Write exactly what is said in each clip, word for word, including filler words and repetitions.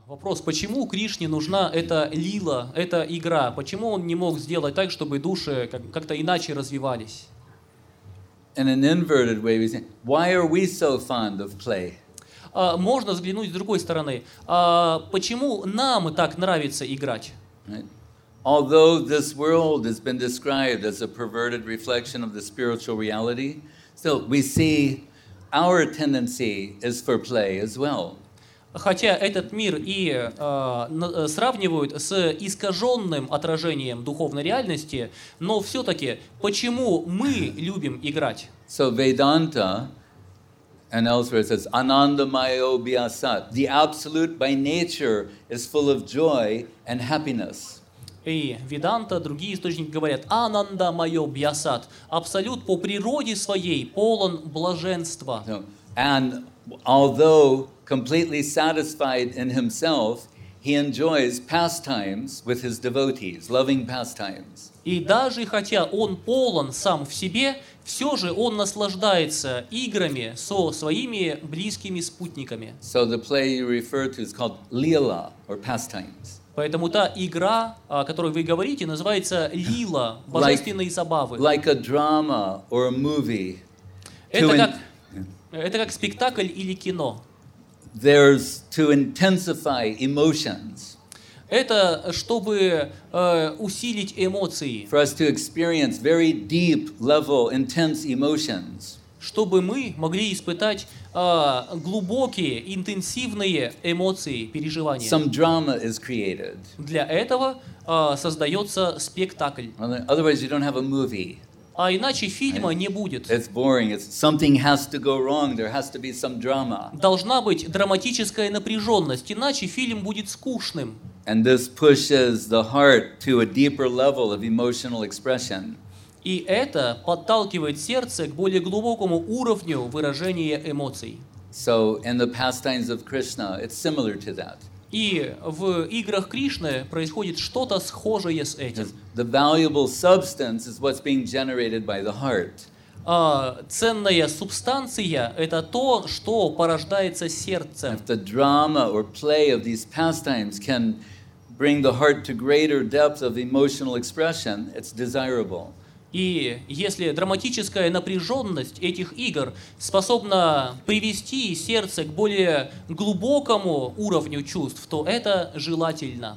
Вопрос, почему Кришне нужна эта лила, эта игра? Почему он не мог сделать так, чтобы души как- как-то иначе развивались? In an inverted way, we say, why are we so fond of play? А, можно взглянуть с другой стороны. А, почему нам так нравится играть? Right? Although this world has been described as a perverted reflection of the spiritual reality, still we see our tendency is for play as well. Хотя этот мир и э, на- сравнивают с искаженным отражением духовной реальности, но все-таки почему мы любим играть? So Vedanta, and elsewhere it says, Anandamayo Vyasat, the absolute by nature is full of joy and happiness. И Веданта, другие источники говорят, Ананда майо бьясат, абсолют по природе своей полон блаженства. So, and although completely satisfied in himself, he enjoys pastimes with his devotees, loving pastimes. И даже хотя он полон сам в себе, все же он наслаждается играми со своими близкими спутниками. So the play you refer to is called lila, or pastimes. Поэтому та игра, о которой вы говорите, называется лила, божественные забавы. Like a drama or a movie. Это to in- как, это как спектакль или кино. There's to intensify emotions, Это чтобы э, усилить эмоции, for us to experience very deep level, intense emotions. чтобы мы могли испытать э, глубокие, интенсивные эмоции, переживания. Some drama is created. Для этого э, создается спектакль. Otherwise, you don't have a movie. А иначе фильма не будет. It's boring. It's, something has to go wrong. There has to be some drama. Должна быть драматическая напряженность, иначе фильм будет скучным. And this pushes the heart to a deeper level of emotional expression. И это подталкивает сердце к более глубокому уровню выражения эмоций. So, in the pastimes of Krishna, it's similar to that. И в играх Кришны происходит что-то схожее с этим. The valuable substance is what's being generated by the heart. А, ценная субстанция – это то, что порождается сердцем. If the drama or play of these pastimes can bring the heart to greater depth of emotional expression, it's desirable. И если драматическая напряженность этих игр способна привести сердце к более глубокому уровню чувств, то это желательно.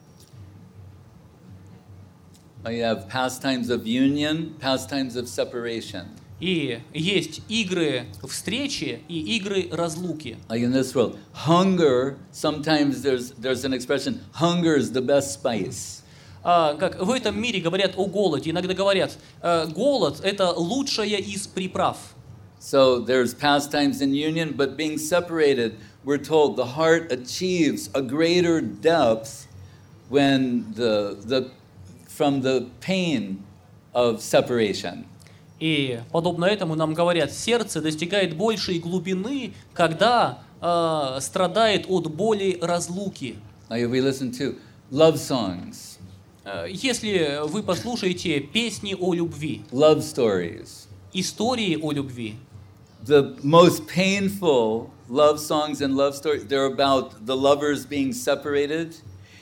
You have pastimes of union, pastimes of separation. И есть игры встречи и игры разлуки. Like in this world, hunger, sometimes there's, there's an expression, hunger is the best spice. А, как в этом мире говорят о голоде, иногда говорят, э, голод – это лучшая из приправ. So there's pastimes in union, but being separated, we're told the heart achieves a greater depth when the, the, from the pain of separation. И подобно этому нам говорят, сердце достигает большей глубины, когда э, страдает от боли разлуки. Like if we listen to love songs, Э, Если вы послушаете песни о любви, love stories, истории о любви, the most painful love songs and love stories, they're about the lovers being separated.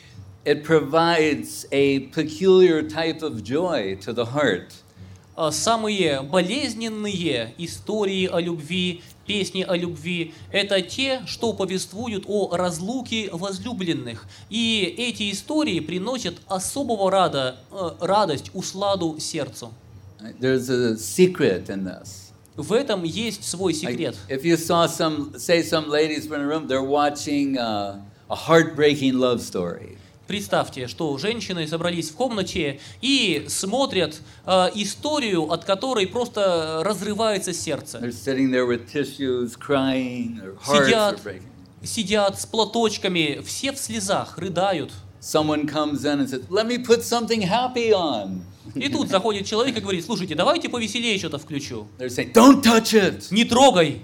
It provides a peculiar type of joy to the heart. э, самые болезненные истории о любви, песни о любви – это те, что повествуют о разлуке возлюбленных. И эти истории приносят особого рада, э, радость, усладу сердцу. There's a secret in this. В этом есть свой Like, секрет. if you saw some, say some ladies were in a room, they're watching uh, a heartbreaking love story. Представьте, что женщины собрались в комнате и смотрят э, историю, от которой просто разрывается сердце. They're sitting there with tissues, crying, their hearts are Сидят, breaking. сидят с платочками, все в слезах, рыдают. Someone comes in and says, "Let me put something happy on." И тут заходит человек и говорит, слушайте, давайте повеселее что-то включу. They're saying, "Don't touch it." Не трогай.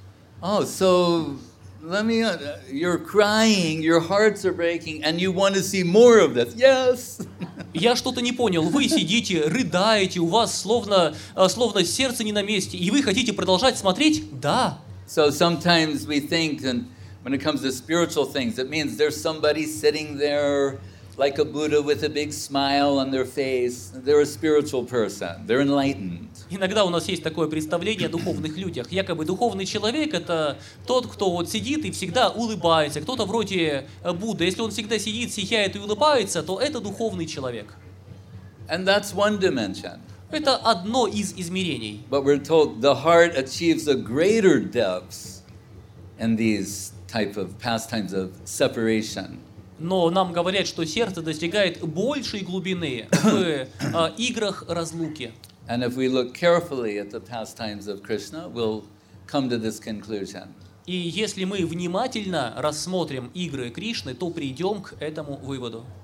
Oh, so let me. Uh, you're crying, your hearts are breaking, and you want to see more of this. Yes. Я что-то не понял. Вы сидите, рыдаете, у вас словно, э, словно сердце не на месте, и вы хотите продолжать смотреть? Да. So sometimes we think, and When it comes to spiritual things, it means there's somebody sitting there like a Buddha with a big smile on their face. They're a spiritual person. They're enlightened. Иногда у нас есть такое представление о духовных людях. Якобы духовный человек – это тот, кто вот сидит и всегда улыбается. Кто-то вроде Будды. Если он всегда сидит, сияет и улыбается, то это духовный человек. And that's one dimension. Это одно из измерений. But we're told the heart achieves a greater depth in these type of pastimes of separation. Но нам говорят, что сердце достигает большей глубины в э, играх разлуки. And if we look carefully at the pastimes of Krishna, we'll come to this conclusion. И если мы внимательно рассмотрим игры Кришны, то придем к этому выводу.